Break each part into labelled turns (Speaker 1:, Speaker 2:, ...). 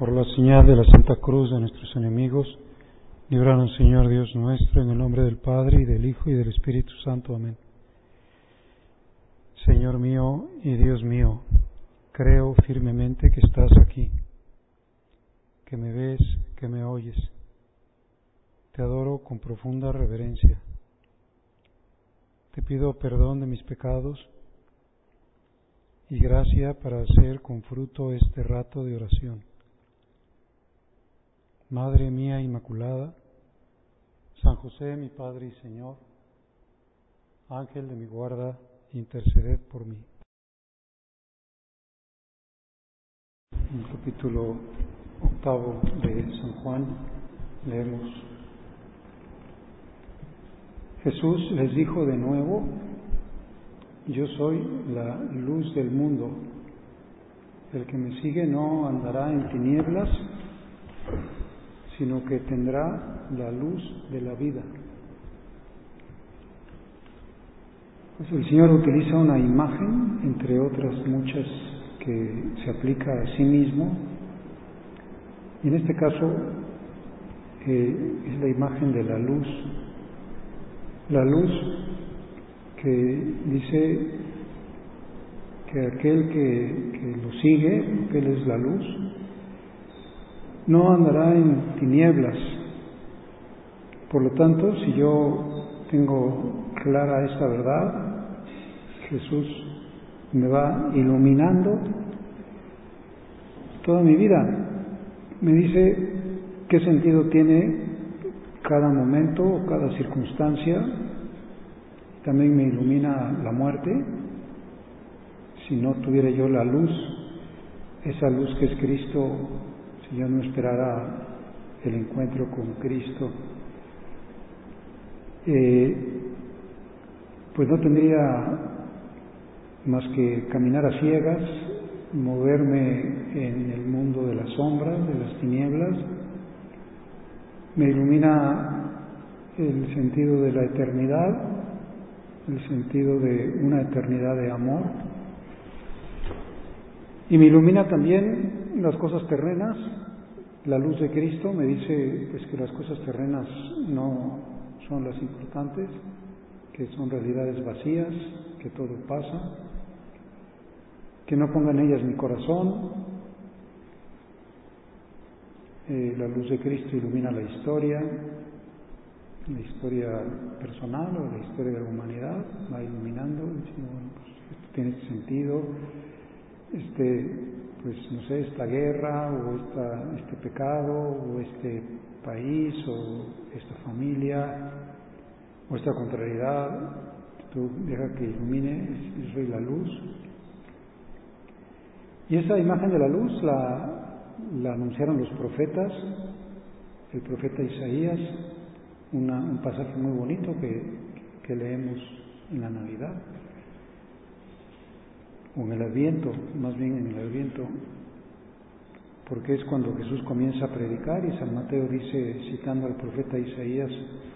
Speaker 1: Por la señal de la Santa Cruz de nuestros enemigos, líbranos, Señor Dios nuestro, en el nombre del Padre, y del Hijo, y del Espíritu Santo. Amén. Señor mío y Dios mío, creo firmemente que estás aquí, que me ves, que me oyes. Te adoro con profunda reverencia. Te pido perdón de mis pecados y gracia para hacer con fruto este rato de oración. Madre mía Inmaculada, San José, mi Padre y Señor, Ángel de mi guarda, interceded por mí. En el capítulo 8 de San Juan leemos: Jesús les dijo de nuevo: yo soy la luz del mundo. El que me sigue no andará en tinieblas, sino que tendrá la luz de la vida. Pues el Señor utiliza una imagen, entre otras muchas, que se aplica a sí mismo, y en este caso es la imagen de la luz. La luz que dice que aquel que lo sigue, que Él es la luz, no andará en tinieblas. Por lo tanto, si yo tengo clara esta verdad, Jesús me va iluminando toda mi vida. Me dice qué sentido tiene cada momento o cada circunstancia. También me ilumina la muerte. Si no tuviera yo la luz, esa luz que es Cristo, si yo no esperara el encuentro con Cristo, pues no tendría más que caminar a ciegas, moverme en el mundo de las sombras, de las tinieblas. Me ilumina el sentido de la eternidad, el sentido de una eternidad de amor, y me ilumina también las cosas terrenas. La luz de Cristo me dice pues que las cosas terrenas no son las importantes, que son realidades vacías, que todo pasa, que no ponga en ellas mi corazón. La luz de Cristo ilumina la historia personal o la historia de la humanidad, va iluminando, diciendo, bueno, pues esto tiene este sentido, pues no sé, esta guerra, o este pecado, o este país, o esta familia, o esta contrariedad. Tú deja que ilumine, yo soy la luz. Y esa imagen de la luz la anunciaron los profetas, el profeta Isaías, un pasaje muy bonito que leemos en la Navidad, o en el Adviento, más bien en el Adviento, porque es cuando Jesús comienza a predicar, y San Mateo dice, citando al profeta Isaías,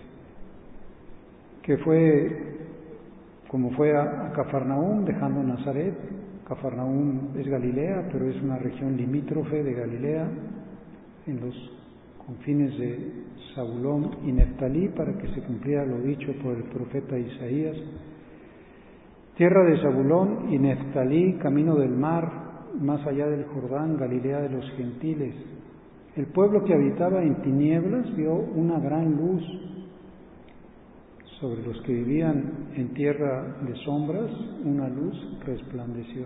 Speaker 1: que como fue a Cafarnaúm, dejando Nazaret. Cafarnaúm es Galilea, pero es una región limítrofe de Galilea, en los confines de Zabulón y Neftalí, para que se cumpliera lo dicho por el profeta Isaías. Tierra de Zabulón y Neftalí, camino del mar, más allá del Jordán, Galilea de los gentiles. El pueblo que habitaba en tinieblas vio una gran luz. Sobre los que vivían en tierra de sombras, una luz resplandeció.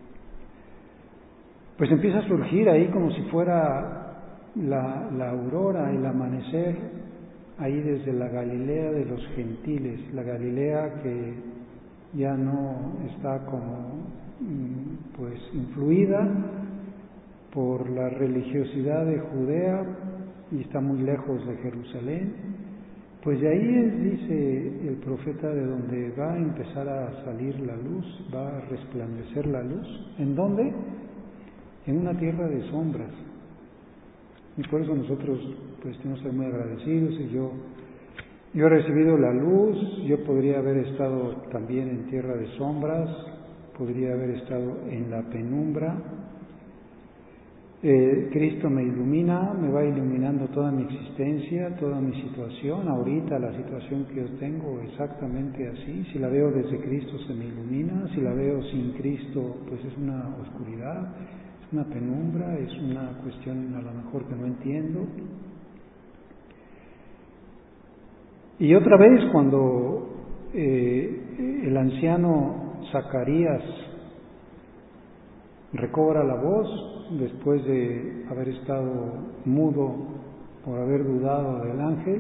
Speaker 1: Pues empieza a surgir ahí como si fuera la aurora, el amanecer, ahí desde la Galilea de los gentiles, la Galilea que ya no está como pues influida por la religiosidad de Judea y está muy lejos de Jerusalén. Pues de ahí dice el profeta, de donde va a empezar a salir la luz, va a resplandecer la luz. ¿En dónde? En una tierra de sombras. Y por eso nosotros pues tenemos que ser muy agradecidos. Y yo he recibido la luz. Yo podría haber estado también en tierra de sombras, podría haber estado en la penumbra, Cristo me ilumina, me va iluminando toda mi existencia, toda mi situación. Ahorita la situación que yo tengo exactamente así. Si la veo desde Cristo se me ilumina, si la veo sin Cristo pues es una oscuridad, es una penumbra, es una cuestión a lo mejor que no entiendo. Y otra vez cuando el anciano Zacarías recobra la voz, después de haber estado mudo por haber dudado del ángel,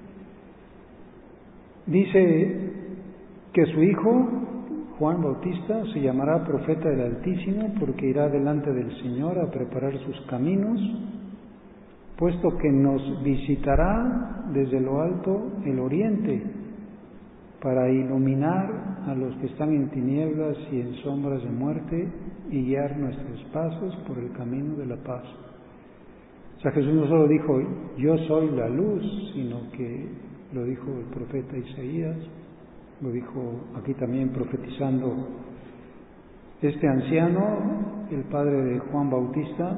Speaker 1: dice que su hijo, Juan Bautista, se llamará profeta del Altísimo porque irá delante del Señor a preparar sus caminos, puesto que nos visitará desde lo alto el oriente para iluminar a los que están en tinieblas y en sombras de muerte y guiar nuestros pasos por el camino de la paz. O sea, Jesús no solo dijo, yo soy la luz, sino que lo dijo el profeta Isaías, lo dijo aquí también profetizando este anciano, el padre de Juan Bautista.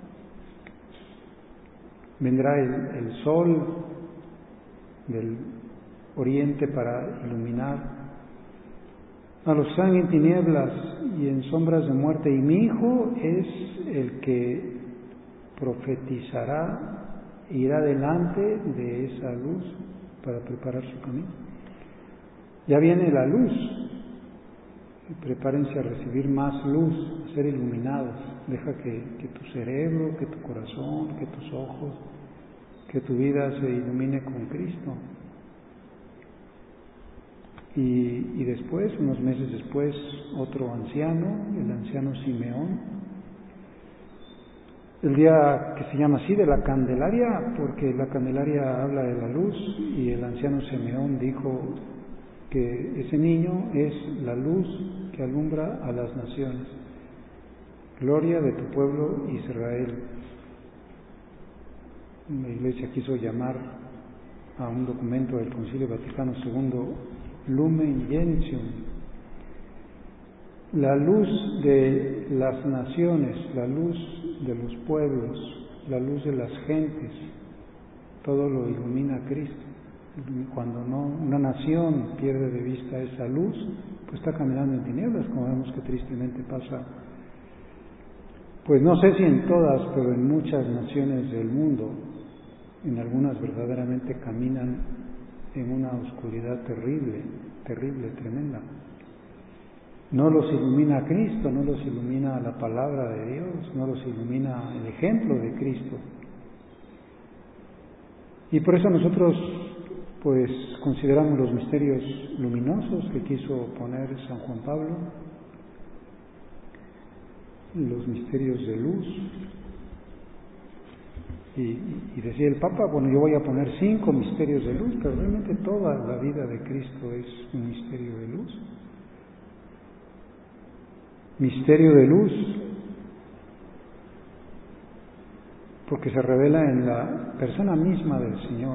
Speaker 1: Vendrá el sol del oriente para iluminar a los que están en tinieblas y en sombras de muerte, y mi hijo es el que profetizará, irá delante de esa luz para preparar su camino. Ya viene la luz, prepárense a recibir más luz, a ser iluminados. Deja que tu cerebro, que tu corazón, que tus ojos, que tu vida se ilumine con Cristo. Y después, unos meses después, otro anciano, el anciano Simeón, el día que se llama así de la Candelaria, porque la Candelaria habla de la luz, y el anciano Simeón dijo que ese niño es la luz que alumbra a las naciones. Gloria de tu pueblo Israel. La Iglesia quiso llamar a un documento del Concilio Vaticano II Lumen Gentium, la luz de las naciones, la luz de los pueblos, la luz de las gentes, todo lo ilumina Cristo. Cuando una nación pierde de vista esa luz, pues está caminando en tinieblas, como vemos que tristemente pasa, pues no sé si en todas, pero en muchas naciones del mundo. En algunas verdaderamente caminan en una oscuridad terrible, tremenda. No los ilumina Cristo, no los ilumina la palabra de Dios, no los ilumina el ejemplo de Cristo. Y por eso nosotros pues consideramos los misterios luminosos que quiso poner San Juan Pablo, los misterios de luz. Y decía el Papa, bueno, yo voy a poner 5 misterios de luz, pero realmente toda la vida de Cristo es un misterio de luz. Misterio de luz, porque se revela en la persona misma del Señor.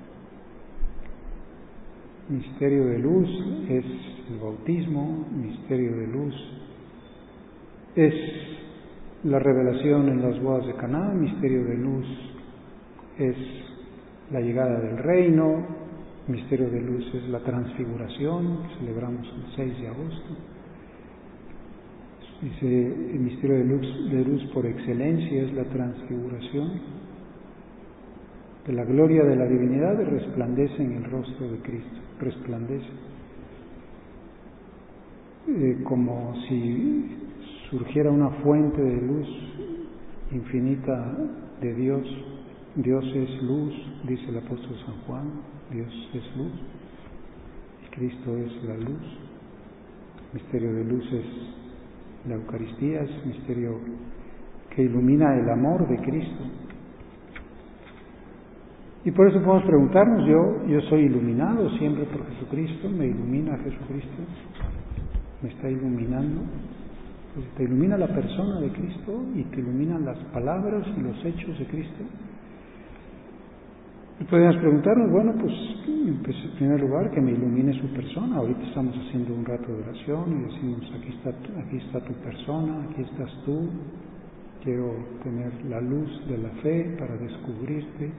Speaker 1: Misterio de luz es el bautismo, misterio de luz es la revelación en las bodas de Caná, misterio de luz es la llegada del reino, misterio de luz es la transfiguración, que celebramos el 6 de agosto. Dice, el misterio de luz por excelencia es la transfiguración, que la gloria de la divinidad resplandece en el rostro de Cristo, resplandece, como si surgiera una fuente de luz infinita de Dios. Dios es luz, dice el apóstol San Juan, Dios es luz, y Cristo es la luz. Misterio de luz es la Eucaristía, es misterio que ilumina el amor de Cristo. Y por eso podemos preguntarnos, yo soy iluminado siempre por Jesucristo, me ilumina Jesucristo, me está iluminando. Pues te ilumina la persona de Cristo y te iluminan las palabras y los hechos de Cristo. Y podemos preguntarnos, bueno, pues en primer lugar que me ilumine su persona. Ahorita estamos haciendo un rato de oración y decimos, aquí está tu persona, aquí estás tú, quiero tener la luz de la fe para descubrirte.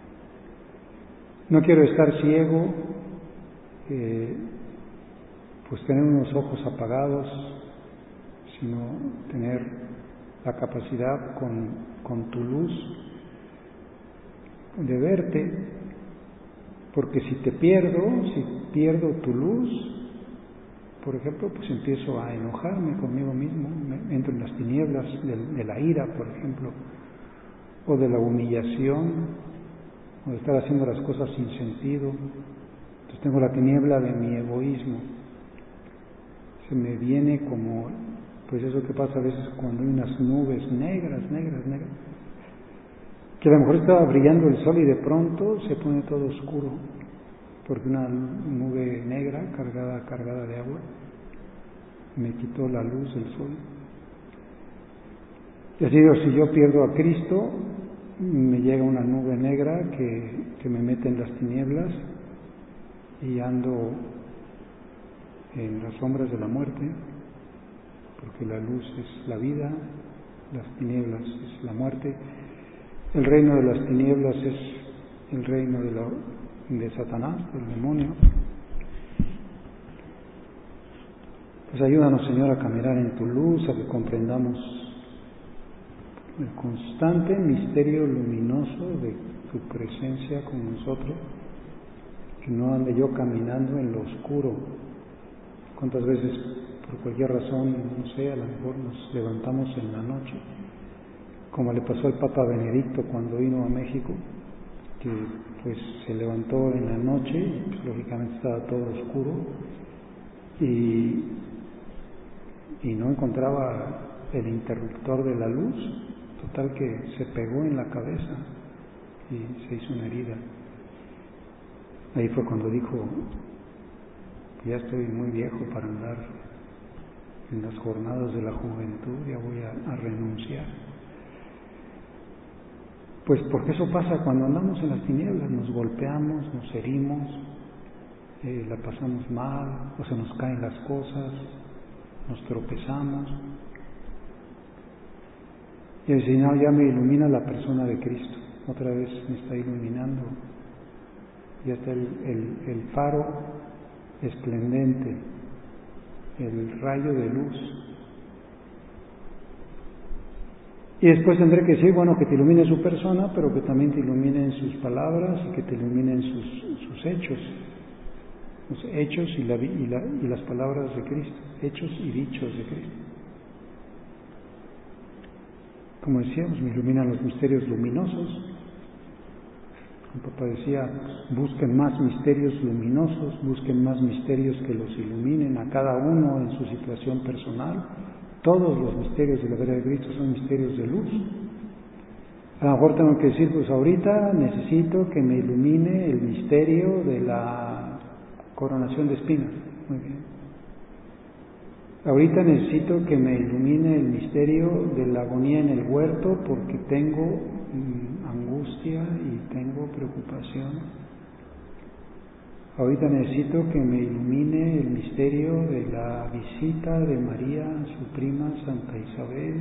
Speaker 1: No quiero estar ciego, pues tener unos ojos apagados, sino tener la capacidad con tu luz de verte, porque si pierdo tu luz, por ejemplo, pues empiezo a enojarme conmigo mismo, entro en las tinieblas de la ira, por ejemplo, o de la humillación, o de estar haciendo las cosas sin sentido. Entonces tengo la tiniebla de mi egoísmo. Se me viene como, pues eso que pasa a veces cuando hay unas nubes negras, que a lo mejor estaba brillando el sol y de pronto se pone todo oscuro, porque una nube negra cargada de agua me quitó la luz del sol. Y así digo, si yo pierdo a Cristo, me llega una nube negra que me mete en las tinieblas y ando en las sombras de la muerte, porque la luz es la vida, las tinieblas es la muerte. El reino de las tinieblas es el reino de Satanás, del demonio. Pues ayúdanos, Señor, a caminar en tu luz, a que comprendamos el constante misterio luminoso de tu presencia con nosotros, que no ande yo caminando en lo oscuro. ¿Cuántas veces, por cualquier razón, no sé, a lo mejor nos levantamos en la noche, como le pasó al Papa Benedicto cuando vino a México, que pues se levantó en la noche y pues, lógicamente estaba todo oscuro y no encontraba el interruptor de la luz, total que se pegó en la cabeza y se hizo una herida. Ahí fue cuando dijo: ya estoy muy viejo para andar en las jornadas de la juventud, ya voy a renunciar. Pues porque eso pasa cuando andamos en las tinieblas, nos golpeamos, nos herimos, la pasamos mal, o se nos caen las cosas, nos tropezamos. Y el Señor ya me ilumina la persona de Cristo, otra vez me está iluminando, ya está el faro esplendente, el rayo de luz. Y después tendré que decir, bueno, que te ilumine su persona, pero que también te iluminen sus palabras y que te iluminen sus hechos, los hechos y las palabras de Cristo, hechos y dichos de Cristo. Como decíamos, me iluminan los misterios luminosos. El Papa decía, busquen más misterios luminosos, busquen más misterios que los iluminen a cada uno en su situación personal. Todos los misterios de la verdad de Cristo son misterios de luz. A lo mejor tengo que decir, pues ahorita necesito que me ilumine el misterio de la coronación de espinas. Muy bien. Ahorita necesito que me ilumine el misterio de la agonía en el huerto porque tengo angustia y tengo preocupación. Ahorita necesito que me ilumine el misterio de la visita de María a su prima Santa Isabel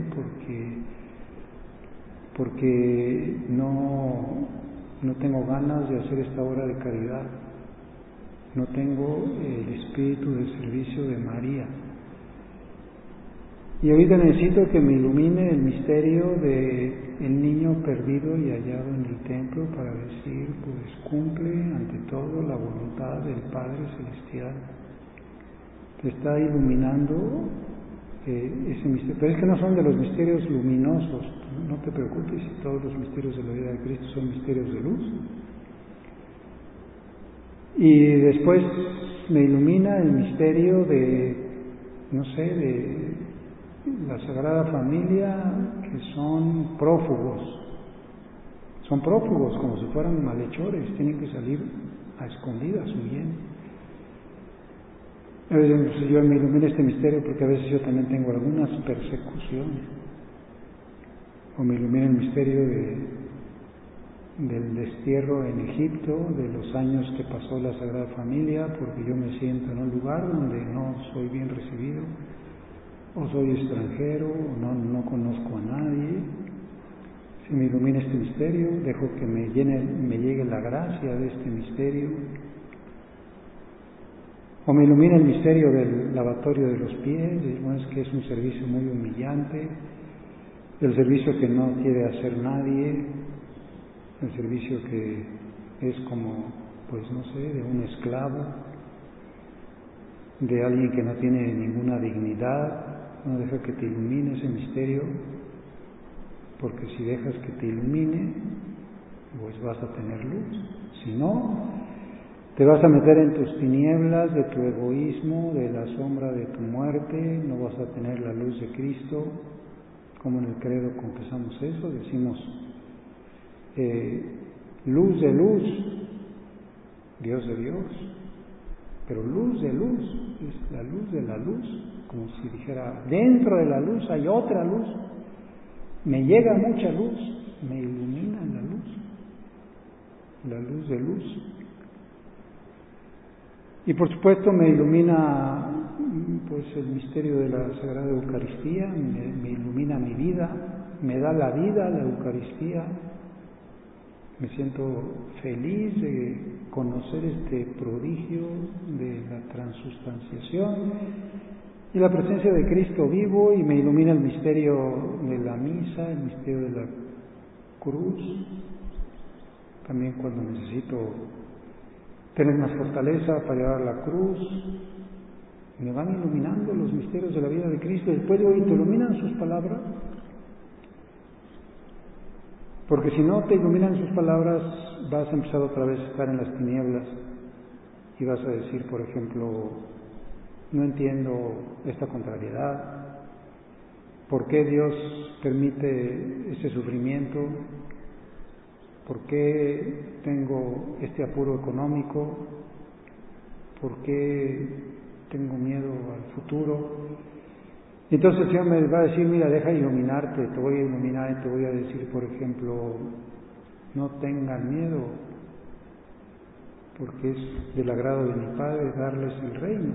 Speaker 1: porque no tengo ganas de hacer esta obra de caridad. No tengo el espíritu de servicio de María. Y ahorita necesito que me ilumine el misterio de el niño perdido y hallado en el templo para decir, pues cumple ante todo la voluntad del Padre Celestial. Te está iluminando ese misterio. Pero es que no son de los misterios luminosos. No te preocupes si todos los misterios de la vida de Cristo son misterios de luz. Y después me ilumina el misterio de, no sé, de la Sagrada Familia, que son prófugos como si fueran malhechores, tienen que salir a escondidas, huyendo. A veces yo me ilumina este misterio porque a veces yo también tengo algunas persecuciones, o me ilumina el misterio del destierro en Egipto, de los años que pasó la Sagrada Familia, porque yo me siento en un lugar donde no soy bien recibido, o soy extranjero, o no conozco a nadie. Si me ilumina este misterio, dejo que me llegue la gracia de este misterio. O me ilumina el misterio del lavatorio de los pies, bueno, es que es un servicio muy humillante, el servicio que no quiere hacer nadie, el servicio que es como, pues no sé, de un esclavo, de alguien que no tiene ninguna dignidad. No deja que te ilumine ese misterio, porque si dejas que te ilumine, pues vas a tener luz. Si no, te vas a meter en tus tinieblas de tu egoísmo, de la sombra de tu muerte, no vas a tener la luz de Cristo. Como en el credo confesamos eso, decimos luz de luz, Dios de Dios, pero luz de luz, es la luz de la luz, como si dijera, dentro de la luz hay otra luz, me llega mucha luz, me ilumina la luz de luz. Y por supuesto me ilumina pues el misterio de la Sagrada Eucaristía, me ilumina mi vida, me da la vida la Eucaristía. Me siento feliz de conocer este prodigio de la transustanciación y la presencia de Cristo vivo, y me ilumina el misterio de la misa, el misterio de la cruz. También cuando necesito tener más fortaleza para llevar la cruz, me van iluminando los misterios de la vida de Cristo. Después digo, ¿y te iluminan sus palabras? Porque si no te iluminan sus palabras, vas a empezar otra vez a estar en las tinieblas y vas a decir, por ejemplo, no entiendo esta contrariedad, ¿por qué Dios permite este sufrimiento? ¿Por qué tengo este apuro económico? ¿Por qué tengo miedo al futuro? Y entonces el Señor me va a decir, mira, deja iluminarte, te voy a iluminar y te voy a decir, por ejemplo, no tengan miedo, porque es del agrado de mi Padre darles el reino.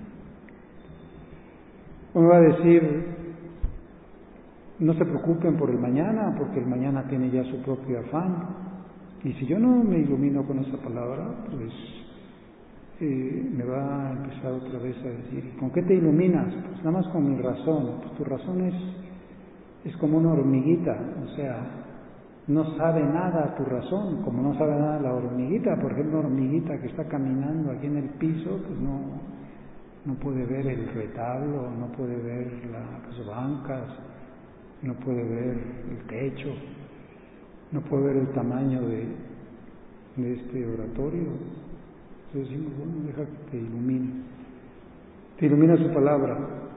Speaker 1: O me va a decir, no se preocupen por el mañana, porque el mañana tiene ya su propio afán. Y si yo no me ilumino con esa palabra, pues me va a empezar otra vez a decir, ¿con qué te iluminas? Pues nada más con mi razón. Pues tu razón es como una hormiguita, o sea, no sabe nada tu razón, como no sabe nada la hormiguita. Por ejemplo, una hormiguita que está caminando aquí en el piso, pues no puede ver el retablo, no puede ver las bancas, no puede ver el techo, no puede ver el tamaño de este oratorio. Entonces decimos, bueno, deja que te ilumine. Te ilumina su palabra.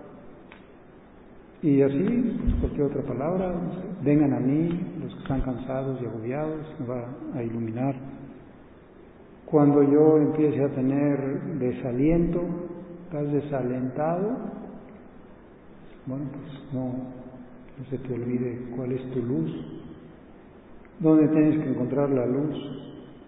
Speaker 1: Y así, pues cualquier otra palabra, vengan a mí, los que están cansados y agobiados, me va a iluminar. Cuando yo empiece a tener desaliento, estás desalentado, bueno, pues no se te olvide cuál es tu luz, dónde tienes que encontrar la luz.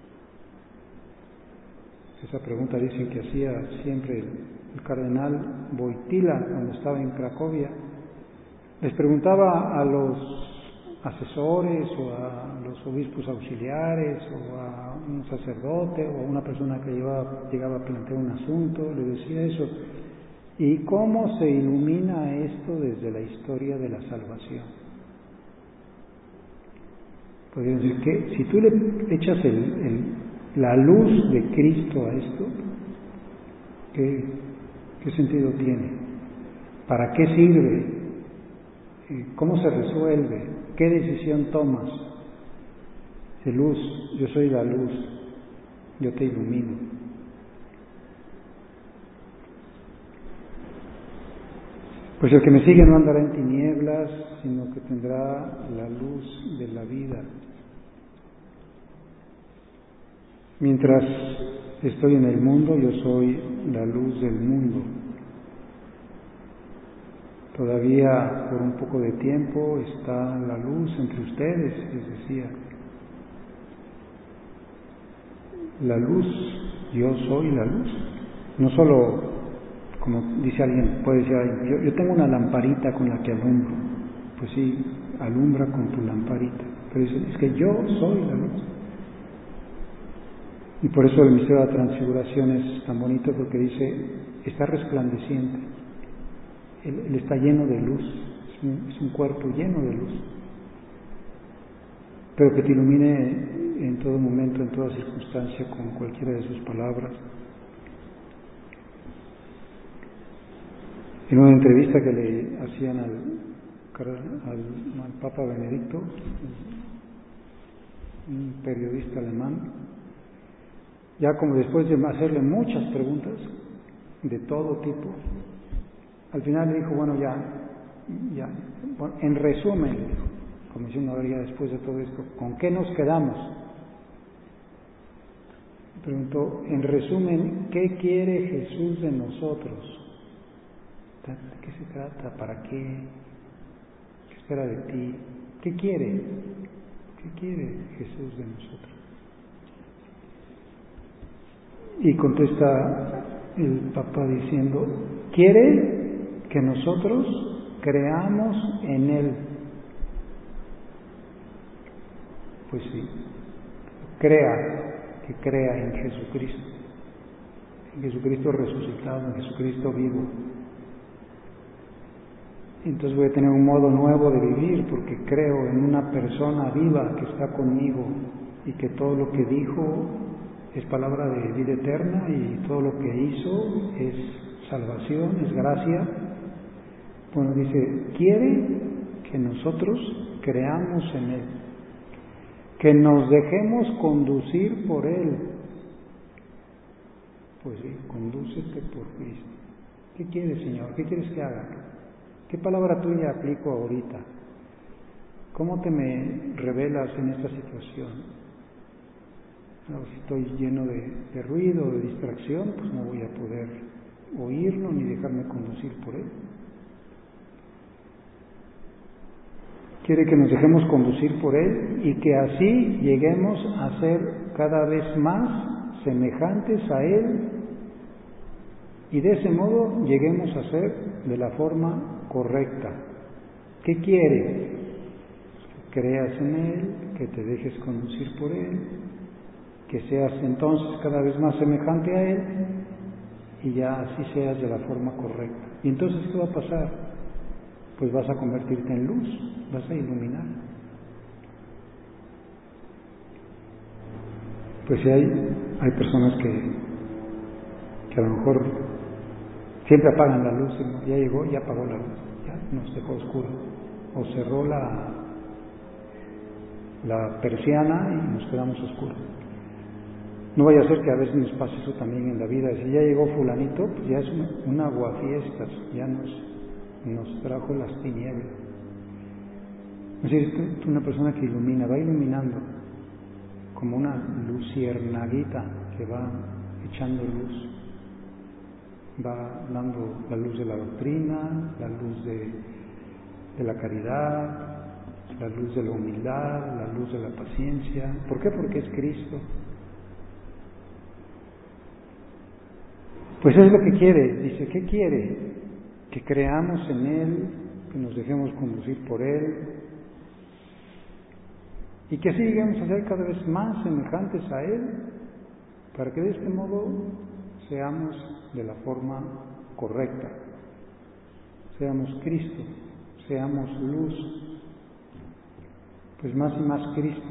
Speaker 1: Esa pregunta dicen que hacía siempre el cardenal Wojtyła cuando estaba en Cracovia. Les preguntaba a los asesores o a los obispos auxiliares o a un sacerdote o a una persona que llegaba a plantear un asunto, le decía eso. ¿Y cómo se ilumina esto desde la historia de la salvación? Podrían decir que si tú le echas la luz de Cristo a esto, ¿qué sentido tiene? ¿Para qué sirve? ¿Cómo se resuelve? ¿Qué decisión tomas? De luz, yo soy la luz, yo te ilumino. Pues el que me sigue no andará en tinieblas, sino que tendrá la luz de la vida. Mientras estoy en el mundo, yo soy la luz del mundo. Todavía por un poco de tiempo está la luz entre ustedes, les decía. La luz, yo soy la luz. No solo como dice alguien, puede decir alguien, yo tengo una lamparita con la que alumbro. Pues sí, alumbra con tu lamparita. Pero dice, es que yo soy la luz. Y por eso el misterio de la transfiguración es tan bonito, porque dice, está resplandeciente. Él está lleno de luz, es un cuerpo lleno de luz. Pero que te ilumine en todo momento, en toda circunstancia, con cualquiera de sus palabras. En una entrevista que le hacían al Papa Benedicto, un periodista alemán, ya como después de hacerle muchas preguntas de todo tipo, al final le dijo, bueno, bueno, en resumen, le dijo, como diciendo, ahora ya después de todo esto, ¿con qué nos quedamos? Preguntó, en resumen, ¿qué quiere Jesús de nosotros? ¿De qué se trata? ¿Para qué? ¿Qué espera de ti? ¿Qué quiere? ¿Qué quiere Jesús de nosotros? Y contesta el Papa diciendo, quiere que nosotros creamos en Él. Pues sí, que crea en Jesucristo resucitado, en Jesucristo vivo. Entonces voy a tener un modo nuevo de vivir, porque creo en una persona viva que está conmigo y que todo lo que dijo es palabra de vida eterna y todo lo que hizo es salvación, es gracia. Bueno, dice, quiere que nosotros creamos en Él, que nos dejemos conducir por Él. Pues sí, condúcete por Cristo. ¿Qué quieres, Señor? ¿Qué quieres que haga? ¿Qué palabra tuya aplico ahorita? ¿Cómo te me revelas en esta situación? No, si estoy lleno de ruido, de distracción, pues no voy a poder oírlo ni dejarme conducir por Él. Quiere que nos dejemos conducir por Él y que así lleguemos a ser cada vez más semejantes a Él y de ese modo lleguemos a ser de la forma correcta. ¿Qué quiere? Que creas en Él, que te dejes conducir por Él, que seas entonces cada vez más semejante a Él y ya así seas de la forma correcta. ¿Y entonces qué va a pasar? Pues vas a convertirte en luz, vas a iluminar. Pues sí, hay personas que a lo mejor siempre apagan la luz, ¿no? Ya llegó, ya apagó la luz, ya nos dejó oscuro, o cerró la persiana y nos quedamos oscuros. No vaya a ser que a veces nos pase eso también en la vida. Si ya llegó fulanito, pues ya es un aguafiestas, ya nos trajo las tinieblas. Es decir, una persona que ilumina, va iluminando como una luciernaguita que va echando luz, va dando la luz de la doctrina, la luz de la caridad, la luz de la humildad, la luz de la paciencia. ¿Por qué? Porque es Cristo. Pues es lo que quiere. Dice, ¿qué quiere? Que creamos en Él, que nos dejemos conducir por Él y que así lleguemos a ser cada vez más semejantes a Él, para que de este modo seamos de la forma correcta, seamos Cristo, seamos luz, pues más y más Cristo.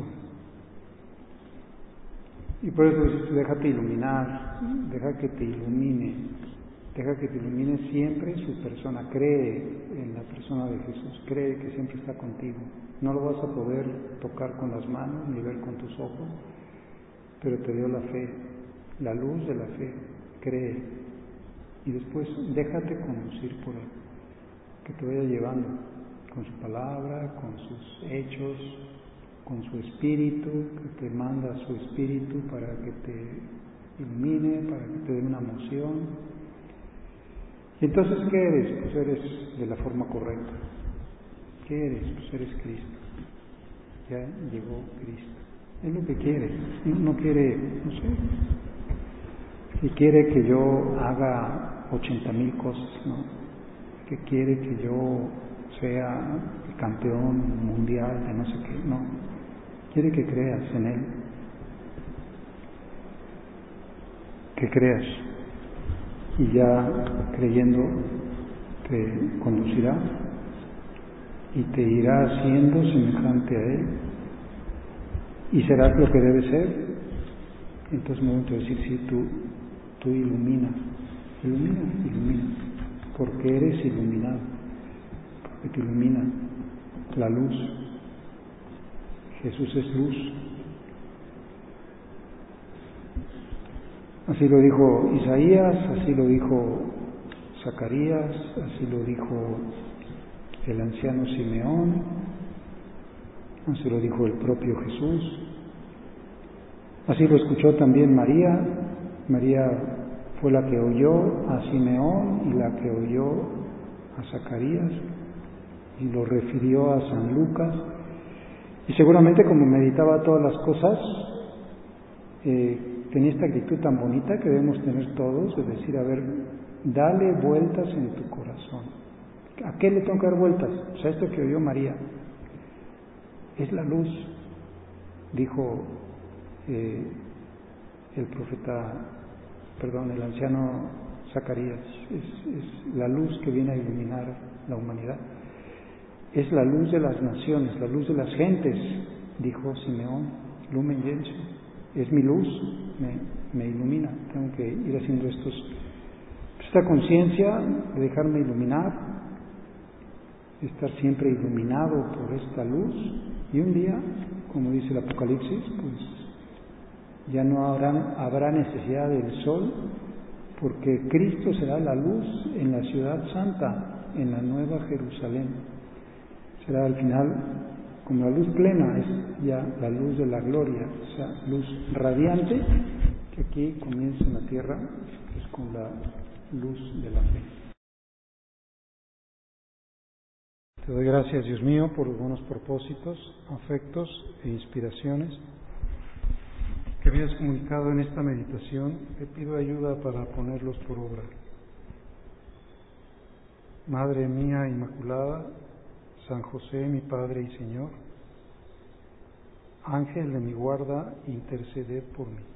Speaker 1: Y por eso dices, déjate iluminar, deja que te ilumine siempre su persona, cree en la persona de Jesús, cree que siempre está contigo. No lo vas a poder tocar con las manos ni ver con tus ojos, pero te dio la fe, la luz de la fe, cree y después déjate conducir por Él, que te vaya llevando con su palabra, con sus hechos, con su espíritu, que te manda su espíritu para que te ilumine, para que te dé una emoción. Y entonces, ¿qué eres? Pues eres de la forma correcta. ¿Qué eres? Pues eres Cristo. Ya llegó Cristo. Es lo que quiere. No quiere, no sé, y quiere que yo haga 80,000 cosas, ¿no? Que quiere que yo sea el campeón mundial de no sé qué, no. Quiere que creas en Él, que creas, y ya creyendo te conducirá y te irá haciendo semejante a Él, y serás lo que debes ser. Entonces me voy a decir, sí, tú ilumina, porque eres iluminado, porque te ilumina la luz. Jesús es luz. Así lo dijo Isaías, así lo dijo Zacarías, así lo dijo el anciano Simeón, así lo dijo el propio Jesús, así lo escuchó también María. María fue la que oyó a Simeón y la que oyó a Zacarías y lo refirió a San Lucas, y seguramente como meditaba todas las cosas, tenía esta actitud tan bonita que debemos tener todos, de decir, a ver, dale vueltas en tu corazón. ¿A qué le tengo que dar vueltas? O sea, esto que oyó María es la luz, dijo el anciano Zacarías, es la luz que viene a iluminar la humanidad. Es la luz de las naciones, la luz de las gentes, dijo Simeón, Lumen Gentium. Es mi luz, me ilumina. Tengo que ir haciendo esta conciencia de dejarme iluminar, de estar siempre iluminado por esta luz, y un día, como dice el Apocalipsis, pues ya no habrá necesidad del sol, porque Cristo será la luz en la ciudad santa, en la nueva Jerusalén. Será al final como la luz plena, es ya la luz de la gloria, o sea, luz radiante, que aquí comienza en la tierra, es con la luz de la fe. Te doy gracias, Dios mío, por los buenos propósitos, afectos e inspiraciones que me has comunicado en esta meditación. Te pido ayuda para ponerlos por obra. Madre mía Inmaculada, San José, mi Padre y Señor, Ángel de mi guarda, interceded por mí.